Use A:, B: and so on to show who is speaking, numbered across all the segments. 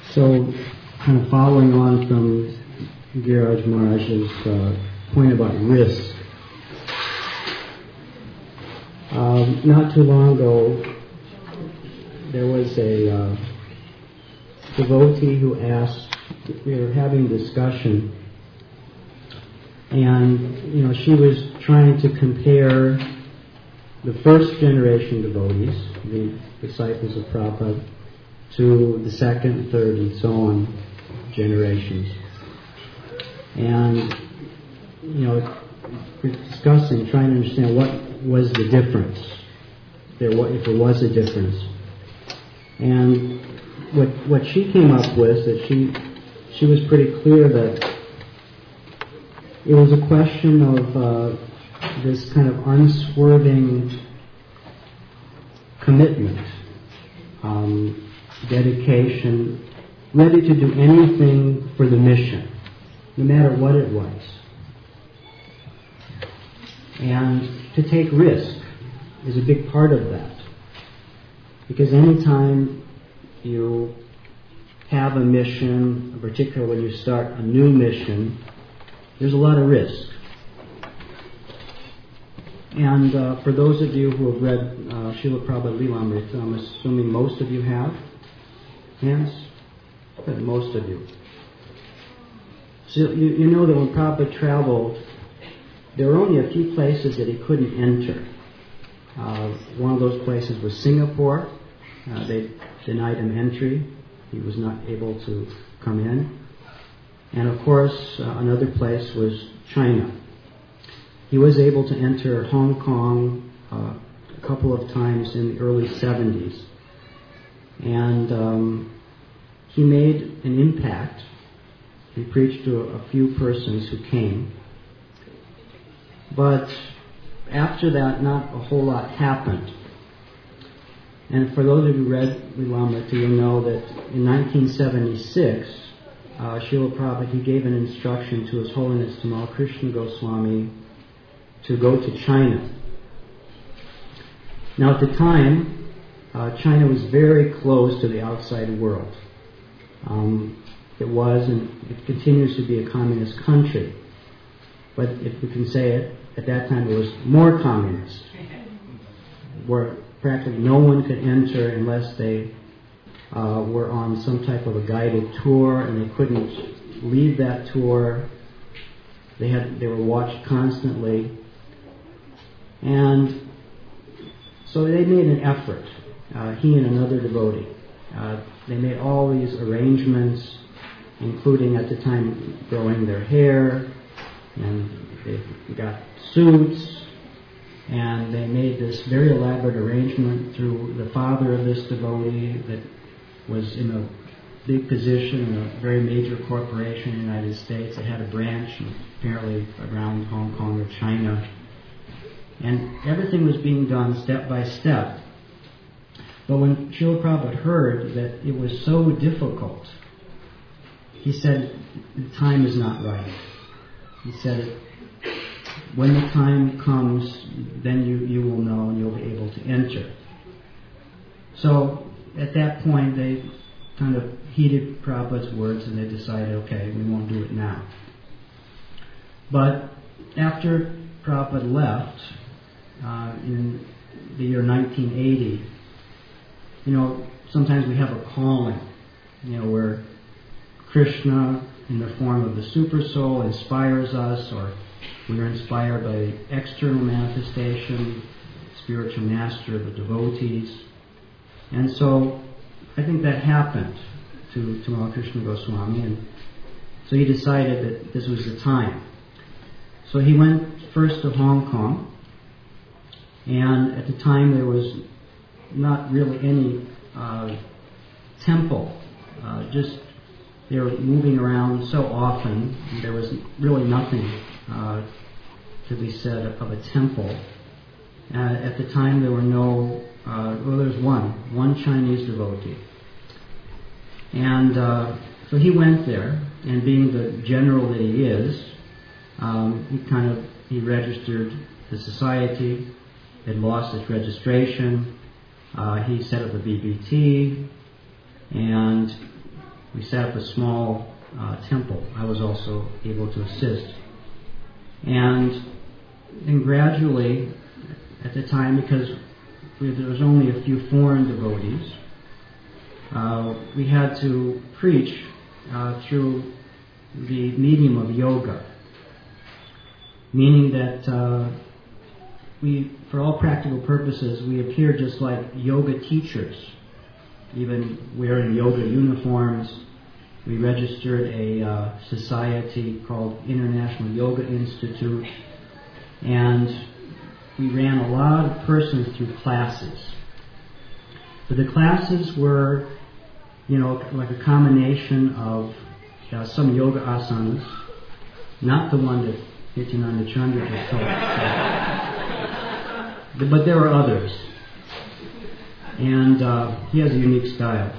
A: So, kind of following on from Giriraj Maharaj's point about risk, not too long ago there was a devotee who asked, we were having a discussion, and she was trying to compare the first generation devotees, the disciples of Prabhupada, to the second, third, and so on generations. And, we're discussing, trying to understand what was the difference, if there was a difference. And what she came up with, that she was pretty clear that it was a question of this kind of unswerving commitment, dedication, ready to do anything for the mission, no matter what it was. And to take risk is a big part of that. Because anytime you have a mission, particularly when you start a new mission, there's a lot of risk. And for those of you who have read Srila Prabhupada Lilamrita, I'm assuming most of you have. Yes? Good, most of you. So you know that when Prabhupada traveled, there were only a few places that he couldn't enter. One of those places was Singapore. They denied him entry. He was not able to come in. And of course, another place was China. He was able to enter Hong Kong a couple of times in the early 70s. And he made an impact. He preached to a few persons who came. But after that, not a whole lot happened. And for those of you who read Lilamrita, you'll know that in 1976, Srila Prabhupada, he gave an instruction to His Holiness Tamal Krishna Goswami to go to China. Now at the time, China was very closed to the outside world. It was and it continues to be a communist country. But if we can say it, at that time it was more communist, where practically no one could enter unless they were on some type of a guided tour, and they couldn't leave that tour. They were watched constantly. And so they made an effort, he and another devotee. They made all these arrangements, including at the time growing their hair, and they got suits, and they made this very elaborate arrangement through the father of this devotee that was in a big position in a very major corporation in the United States. It had a branch apparently around Hong Kong or China. And everything was being done step by step. But when Srila Prabhupada heard that it was so difficult, he said, the time is not right. He said, when the time comes, then you will know and you'll be able to enter. So at that point, they kind of heeded Prabhupada's words and they decided, okay, we won't do it now. But after Prabhupada left, in the year 1980, sometimes we have a calling, where Krishna, in the form of the Super Soul, inspires us, or we are inspired by external manifestation, spiritual master of the devotees. And so I think that happened to Tamal Krishna Goswami, and so he decided that this was the time. So he went first to Hong Kong, and at the time there was not really any temple, just they were moving around so often, there was really nothing to be said of a temple. At the time there were no, there was one Chinese devotee. And so he went there, and being the general that he is, he registered the society, had lost its registration, he set up a BBT, and We set up a small temple. I was also able to assist. And then gradually, at the time, because there was only a few foreign devotees, we had to preach through the medium of yoga, meaning that we, for all practical purposes, we appear just like yoga teachers, even wearing yoga uniforms. We registered a society called International Yoga Institute, and we ran a lot of persons through classes. But the classes were, like a combination of some yoga asanas, not the one that Nityananda Chandra just taught, but there were others. And he has a unique style.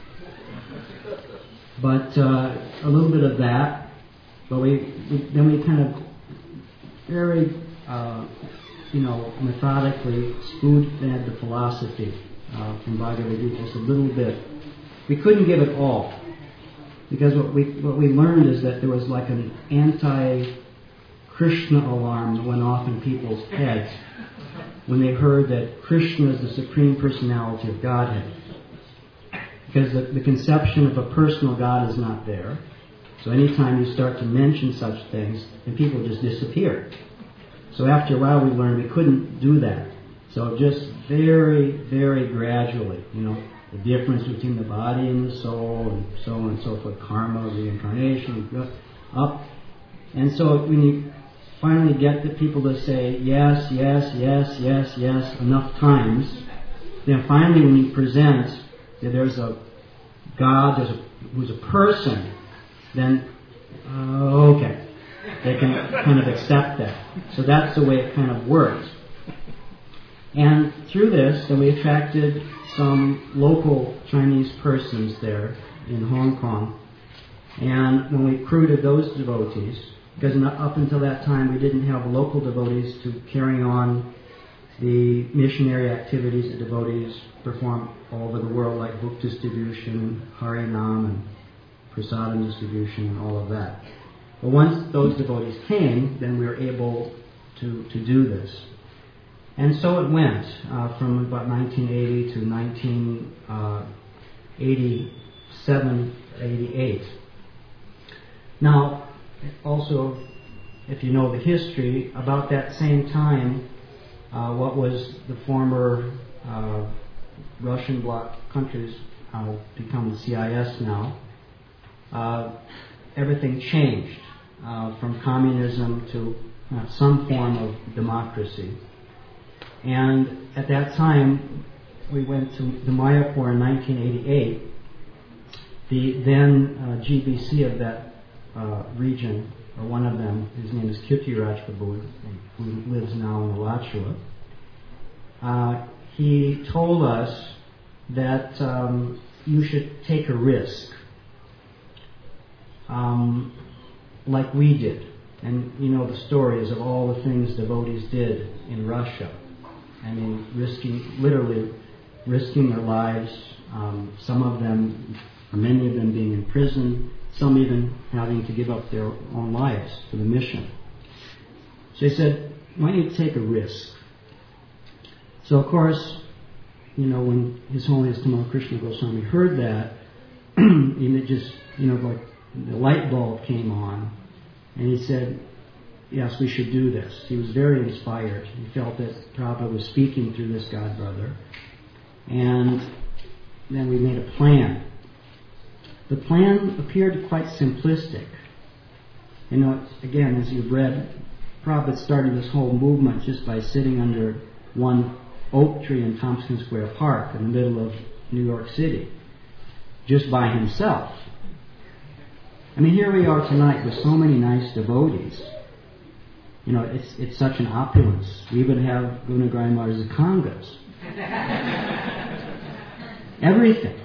A: But a little bit of that, but then we kind of very, methodically spoon-fed the philosophy from Bhagavad Gita just a little bit. We couldn't give it all, because what we learned is that there was like an anti-Krishna alarm that went off in people's heads when they heard that Krishna is the Supreme Personality of Godhead. Because the conception of a personal God is not there. So anytime you start to mention such things, then people just disappear. So after a while we learned we couldn't do that. So just very, very gradually, the difference between the body and the soul, and so on and so forth, karma, reincarnation, up. And so when you finally get the people to say yes, yes, yes, yes, yes enough times, then finally when you present that there's a God who's a person, then okay, they can kind of accept that. So that's the way it kind of works. And through this, then we attracted some local Chinese persons there in Hong Kong. And when we recruited those devotees, because up until that time we didn't have local devotees to carry on the missionary activities that devotees perform all over the world, like book distribution, Harinam, and prasadam distribution, and all of that. But once those devotees came, then we were able to do this. And so it went from about 1980 to 1987, 88. Now, also, if you know the history, about that same time, what was the former Russian bloc countries become the CIS now, everything changed from communism to some form of democracy. And at that time, we went to the Mayapur in 1988. The then GBC of that region, or one of them, his name is Kirtiraj Prabhu, who lives now in Alachua. He told us that you should take a risk, like we did. And you know the stories of all the things devotees did in Russia. I mean, literally risking their lives, some of them, or many of them being in prison, some even having to give up their own lives for the mission. So he said, why don't you take a risk? So of course, when His Holiness Tamal Krishna Goswami heard that, it just, like the light bulb came on, and he said, yes, we should do this. He was very inspired. He felt that Prabhupada was speaking through this God brother. And then we made a plan. The plan appeared quite simplistic. Again, as you've read, Prabhupada started this whole movement just by sitting under one oak tree in Tompkins Square Park in the middle of New York City, just by himself. I mean, here we are tonight with so many nice devotees. It's such an opulence. We even have Gunagai Maharaj's Kangas. Everything.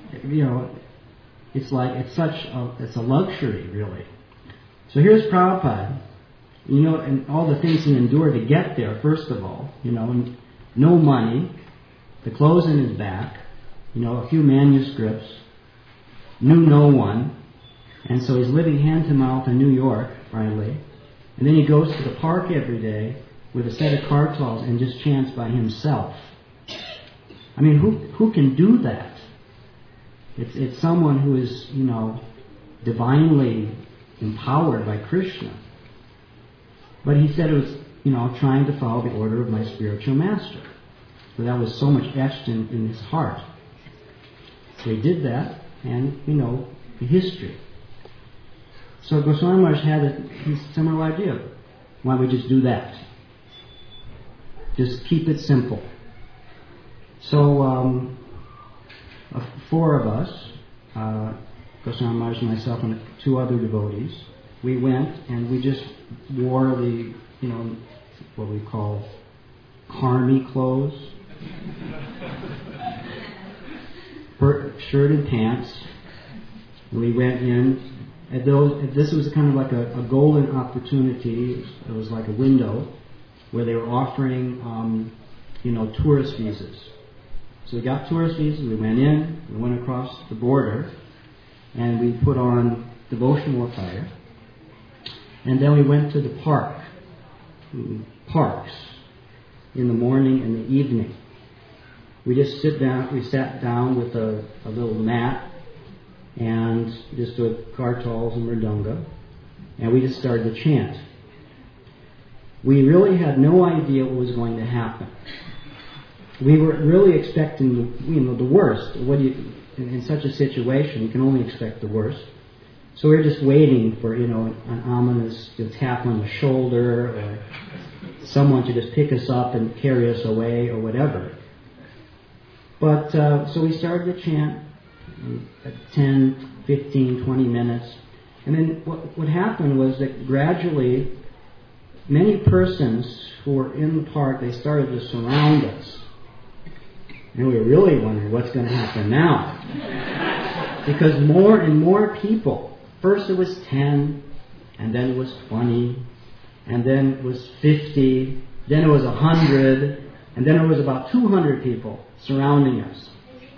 A: It's a luxury, really. So here's Prabhupada, and all the things he endured to get there, first of all, no money, the clothes in his back, a few manuscripts, knew no one, and so he's living hand to mouth in New York, finally. And then he goes to the park every day with a set of kartals and just chants by himself. I mean, who can do that? It's someone who is, divinely empowered by Krishna. But he said it was, trying to follow the order of my spiritual master. So that was so much etched in his heart. So he did that, and, the history. So Goswami Maharaj had a similar idea. Why don't we just do that? Just keep it simple. So, 4 of us, Goswami Maharaj and myself and 2 other devotees, we went and we just wore the, what we call karmi clothes, shirt and pants. We went in. This was kind of like a golden opportunity. It was like a window where they were offering, tourist visas. So we got tourist visas, we went in, we went across the border, and we put on devotional attire. And then we went to the parks, in the morning and the evening. We just sat down with a little mat, and just with kartals and mridanga, and we just started to chant. We really had no idea what was going to happen. We were really expecting, the worst. In such a situation, you can only expect the worst. So we were just waiting for, an ominous tap on the shoulder, or someone to just pick us up and carry us away, or whatever. But, so we started to chant at 10, 15, 20 minutes. And then what happened was that gradually, many persons who were in the park, they started to surround us. And we were really wondering what's going to happen now. Because more and more people, first it was 10, and then it was 20, and then it was 50, then it was 100, and then it was about 200 people surrounding us.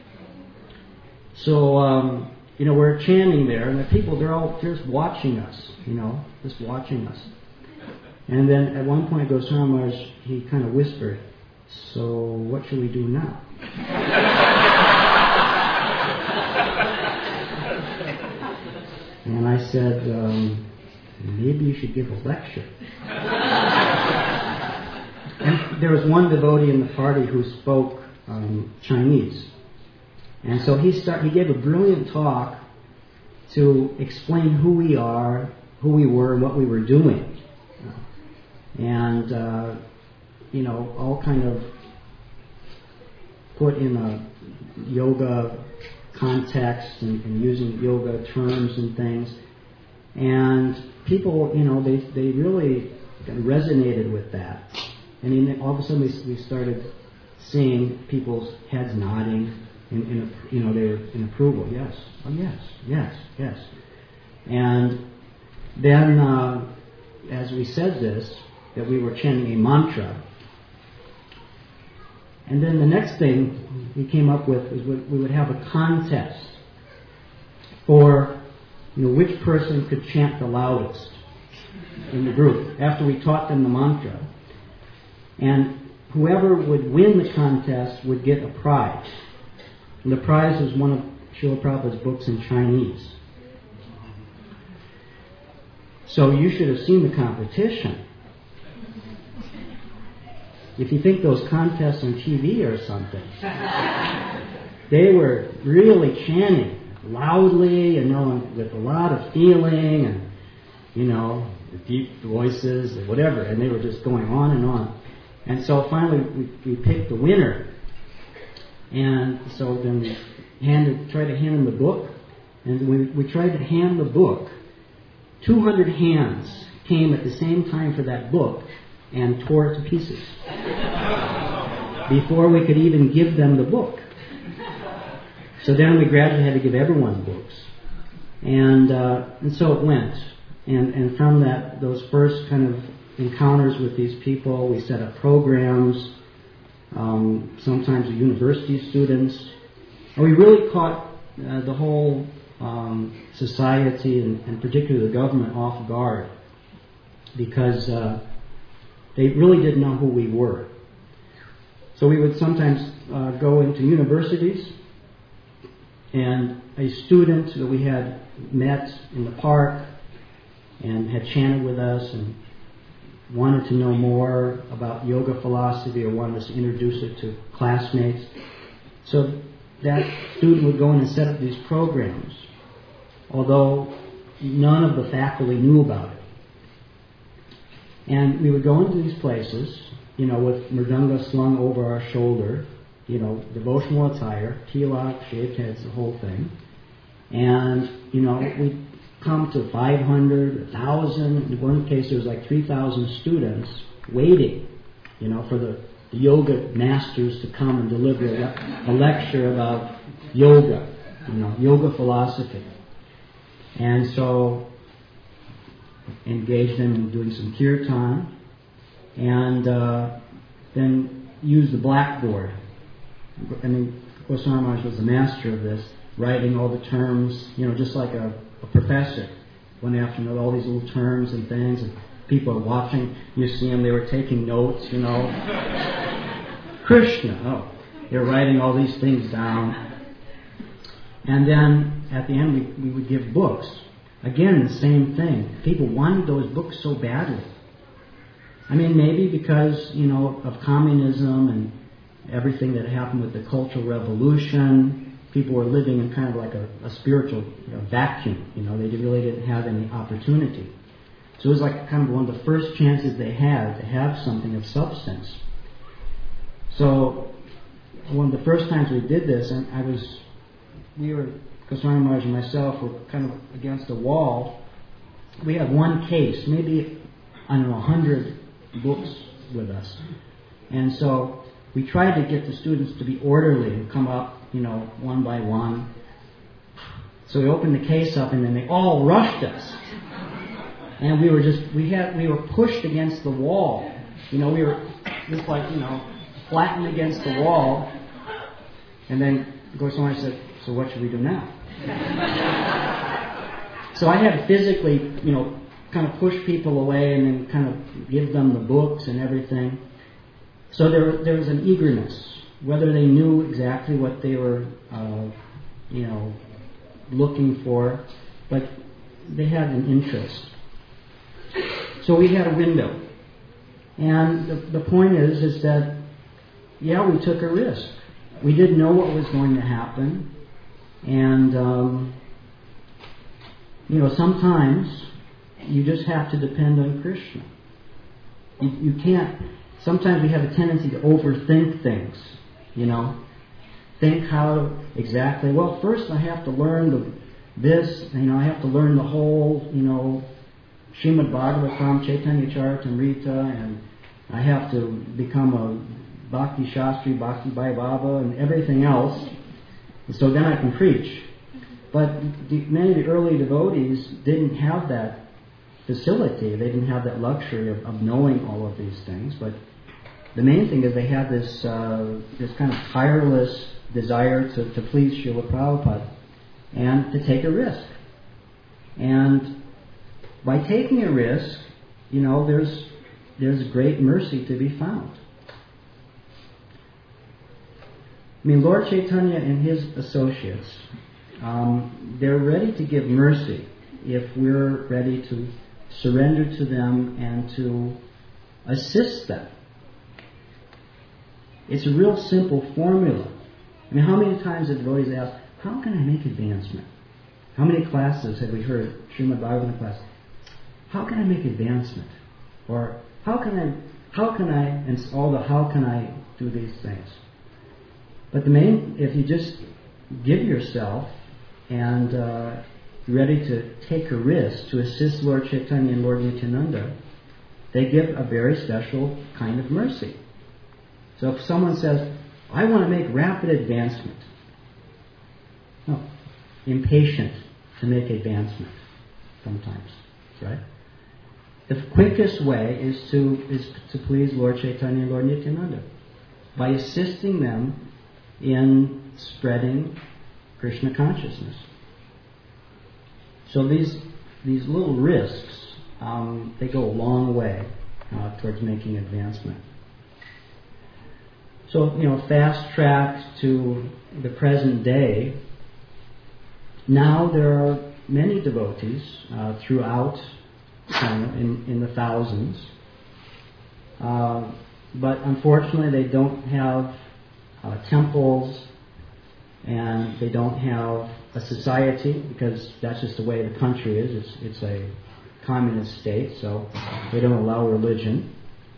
A: So, we're chanting there, and the people, they're all just watching us, just watching us. And then at one point, Goswami Maharaj, he kind of whispered, "So what should we do now?" And I said, maybe you should give a lecture. And there was one devotee in the party who spoke Chinese. And so he gave a brilliant talk to explain who we are, who we were, and what we were doing. And, all kind of put in a yoga context and using yoga terms and things. And people, they really resonated with that. And then all of a sudden we started seeing people's heads nodding they were in approval. Yes, oh yes. And then as we said this, that we were chanting a mantra. And then the next thing we came up with is we would have a contest for which person could chant the loudest in the group after we taught them the mantra. And whoever would win the contest would get a prize. And the prize was one of Srila Prabhupada's books in Chinese. So you should have seen the competition. If you think those contests on TV or something, they were really chanting loudly and with a lot of feeling and, the deep voices or whatever, and they were just going on and on. And so finally we picked the winner. And so then we tried to hand him the book, and we tried to hand the book. 200 hands came at the same time for that book and tore it to pieces before we could even give them the book. So then we gradually had to give everyone books. And so it went. And from those first kind of encounters with these people, we set up programs, sometimes with university students. And we really caught the whole society and particularly the government off guard, because they really didn't know who we were. So we would sometimes go into universities, and a student that we had met in the park and had chanted with us and wanted to know more about yoga philosophy or wanted us to introduce it to classmates. So that student would go in and set up these programs, although none of the faculty knew about it. And we would go into these places, with mridanga slung over our shoulder, devotional attire, tilak, shaved heads, the whole thing. And, we'd come to 500, 1,000. In one case, there was like 3,000 students waiting, for the yoga masters to come and deliver a lecture about yoga, yoga philosophy. And so, engage them in doing some kirtan, and then use the blackboard. Goswami Maharaj was the master of this, writing all the terms, just like a professor. One afternoon, all these little terms and things, and people are watching. You see them, they were taking notes, Krishna, they're writing all these things down. And then, at the end, we would give books. Again, the same thing. People wanted those books so badly. Maybe because, of communism and everything that happened with the Cultural Revolution, people were living in kind of like a spiritual vacuum. They really didn't have any opportunity. So it was like kind of one of the first chances they had to have something of substance. So one of the first times we did this, and Goswami Maharaj and myself were kind of against a wall. We had one case, maybe, 100 books with us. And so we tried to get the students to be orderly and come up, one by one. So we opened the case up, and then they all rushed us. And we were pushed against the wall. We were just like, flattened against the wall. And then Goswami said, "So what should we do now?" So I had to physically, kind of push people away and then kind of give them the books and everything. So there was an eagerness, whether they knew exactly what they were, looking for, but they had an interest. So we had a window. And the point is that, we took a risk. We didn't know what was going to happen. And, sometimes you just have to depend on Krishna. You can't. Sometimes we have a tendency to overthink things, Think how exactly, first I have to learn this, I have to learn the whole, Srimad Bhagavatam, Chaitanya Charitamrita, and I have to become a Bhakti Shastri, Bhakti Vaibhava, and everything else, so then I can preach. But many of the early devotees didn't have that facility. They didn't have that luxury of knowing all of these things. But the main thing is they had this kind of tireless desire to please Srila Prabhupada and to take a risk. And by taking a risk, there's great mercy to be found. Lord Chaitanya and his associates, they're ready to give mercy if we're ready to surrender to them and to assist them. It's a real simple formula. How many times have devotees asked, how can I make advancement? How many classes have we heard, Srimad Bhagavatam class, how can I make advancement? Or how can I, and all the how can I do these things? But if you just give yourself and ready to take a risk to assist Lord Chaitanya and Lord Nityananda, they give a very special kind of mercy. So if someone says, I want to make rapid advancement, impatient to make advancement sometimes, right? The quickest way is to please Lord Chaitanya and Lord Nityananda by assisting them in spreading Krishna consciousness. So these little risks, they go a long way towards making advancement. So, fast track to the present day. Now there are many devotees throughout China, in the thousands. But unfortunately they don't have temples, and they don't have a society, because that's just the way the country is. It's a communist state, so they don't allow religion.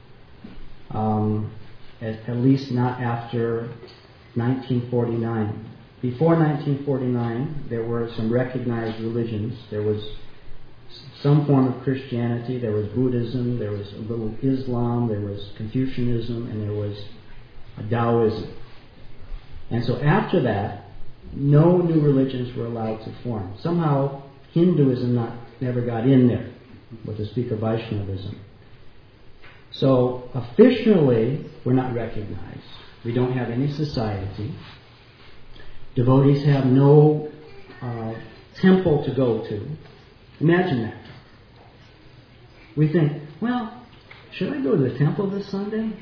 A: At least not after 1949. Before 1949, there were some recognized religions. There was some form of Christianity, there was Buddhism, there was a little Islam, there was Confucianism, and there was Taoism. And so after that, no new religions were allowed to form. Somehow Hinduism never got in there, with the speak of Vaishnavism. So officially, we're not recognized. We don't have any society. Devotees have no temple to go to. Imagine that. We think, well, should I go to the temple this Sunday?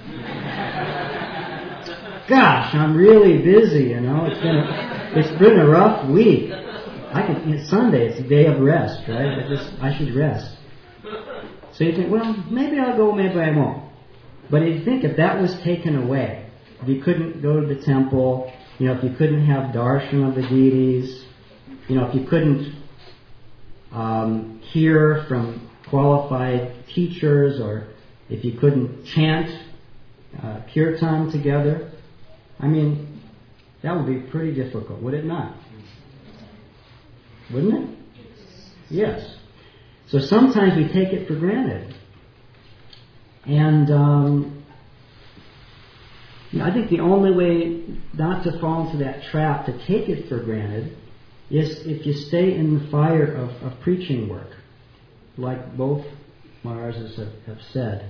A: Gosh, I'm really busy, It's been a rough week. It's Sunday, it's a day of rest, right? I should rest. So you think, well, maybe I'll go, maybe I won't. But you think if that was taken away, if you couldn't go to the temple, if you couldn't have darshan of the deities, if you couldn't hear from qualified teachers, or if you couldn't chant kirtan together, that would be pretty difficult, would it not? Wouldn't it? Yes. So sometimes we take it for granted. And I think the only way not to fall into that trap, to take it for granted, is if you stay in the fire of preaching work, like both Maharajas have said.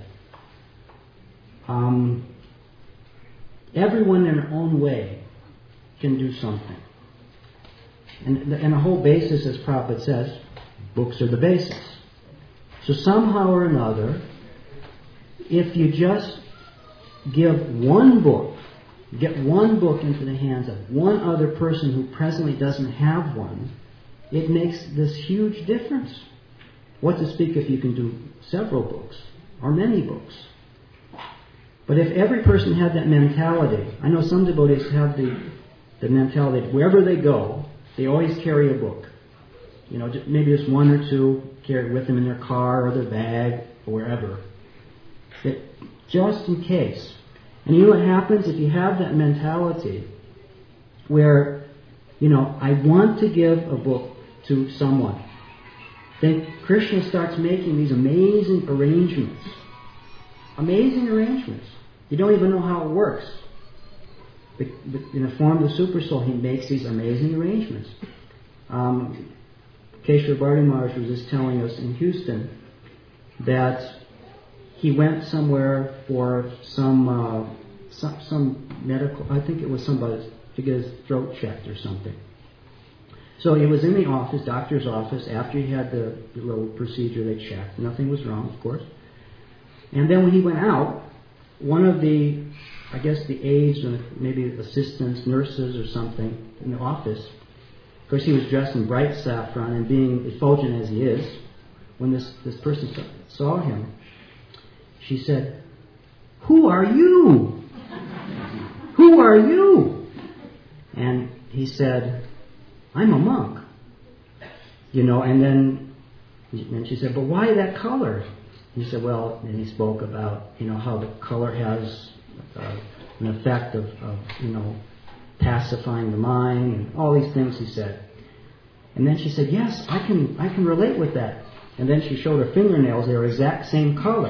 A: Everyone in their own way can do something. And the whole basis, as Prabhupada says, books are the basis. So somehow or another, if you just give one book, get one book into the hands of one other person who presently doesn't have one, it makes this huge difference. What to speak if you can do several books, or many books. But if every person had that mentality, I know some devotees have the mentality that wherever they go, they always carry a book. Maybe just one or two carry with them in their car or their bag or wherever. Just in case. And you know what happens if you have that mentality where, I want to give a book to someone. Then Krishna starts making these amazing arrangements. Amazing arrangements. You don't even know how it works. But in the form of the Super Soul, he makes these amazing arrangements. Keshava Bharti Maharaj was just telling us in Houston that he went somewhere for some medical, I think it was somebody to get his throat checked or something. So he was in the office, doctor's office, after he had the little procedure. They checked. Nothing was wrong, of course. And then when he went out, one of the aides or maybe assistants, nurses or something in the office, of course he was dressed in bright saffron, and being effulgent as he is, when this person saw him, she said, "Who are you? Who are you?" And he said, "I'm a monk." And then she said, "But why that color?" He said, well, and he spoke about, how the color has an effect of pacifying the mind, and all these things he said. And then she said, "Yes, I can relate with that." And then she showed her fingernails, they were exact same color.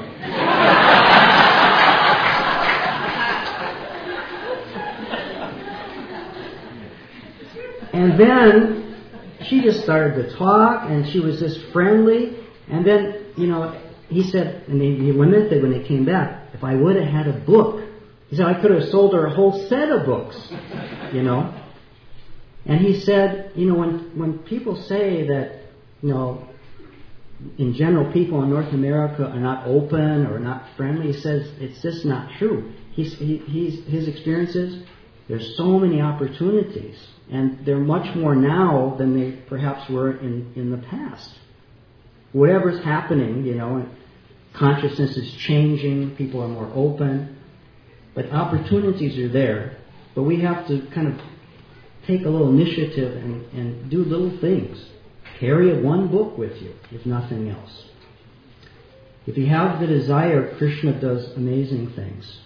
A: And then she just started to talk, and she was just friendly. And then, he said, and he lamented when they came back, if I would have had a book. He said, I could have sold her a whole set of books, And he said, when people say that, in general, people in North America are not open or not friendly. He says it's just not true. His experiences, there's so many opportunities, and they're much more now than they perhaps were in the past. Whatever's happening, consciousness is changing, people are more open, but opportunities are there. But we have to kind of take a little initiative and do little things. Carry one book with you, if nothing else. If you have the desire, Krishna does amazing things.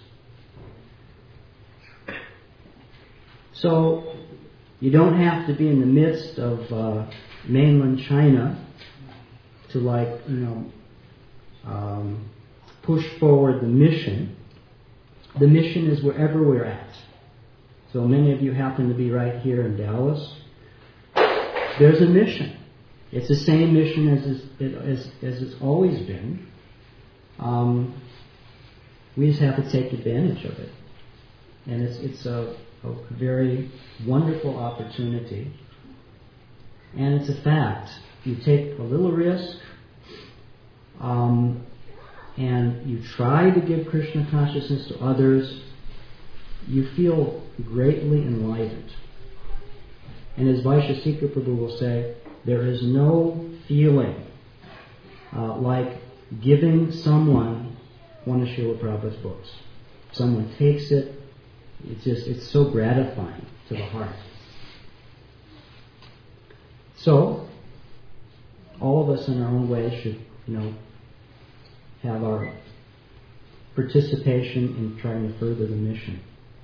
A: So, you don't have to be in the midst of mainland China to push forward the mission. The mission is wherever we're at. So many of you happen to be right here in Dallas. There's a mission. It's the same mission as it's always been. We just have to take advantage of it. And it's a very wonderful opportunity. And it's a fact. You take a little risk, and you try to give Krishna consciousness to others, you feel greatly enlightened. And as Vaishesika Prabhu will say, there is no feeling like giving someone one of Srila Prabhupada's books. Someone takes it, it's so gratifying to the heart. So, all of us in our own way should, have our participation in trying to further the mission.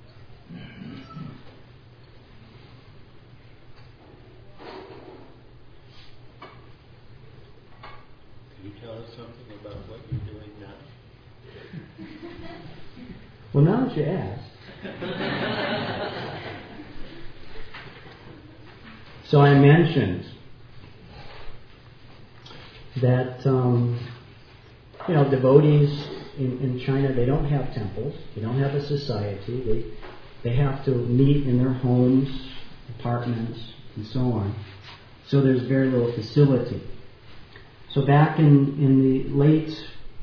B: Can you tell us something about what you're doing now?
A: Well, now that you ask. So I mentioned that devotees in China, they don't have temples, they don't have a society, they have to meet in their homes, apartments, and so on. So there's very little facility. So back in the late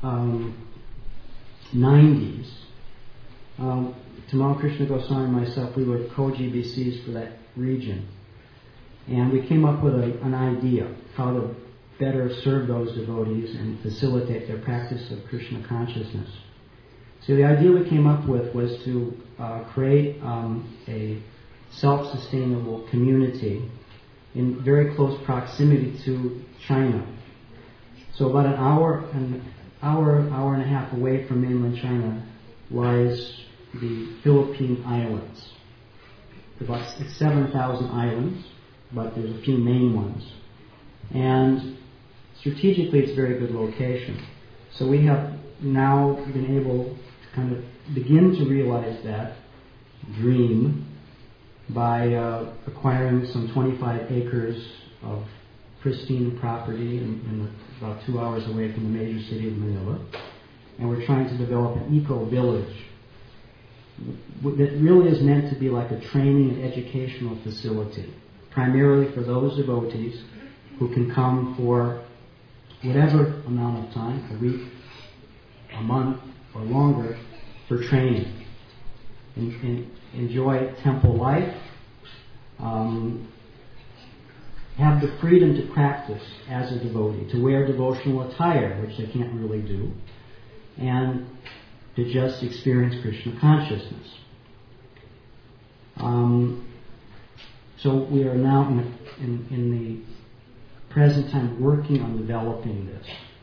A: 90s, Tamal Krishna Goswami and myself, we were co-GBCs for that region. And we came up with an idea how to better serve those devotees and facilitate their practice of Krishna consciousness. So the idea we came up with was to create a self-sustainable community in very close proximity to China. So about an hour and a half away from mainland China lies the Philippine Islands. About 7,000 islands, but there's a few main ones. And strategically, it's a very good location. So we have now been able to kind of begin to realize that dream by acquiring some 25 acres of pristine property in about 2 hours away from the major city of Manila. And we're trying to develop an eco-village that really is meant to be like a training and educational facility, primarily for those devotees who can come for whatever amount of time, a week, a month, or longer, for training. And enjoy temple life, have the freedom to practice as a devotee, to wear devotional attire, which they can't really do, and to just experience Krishna consciousness. So we are now in the present time working on developing this.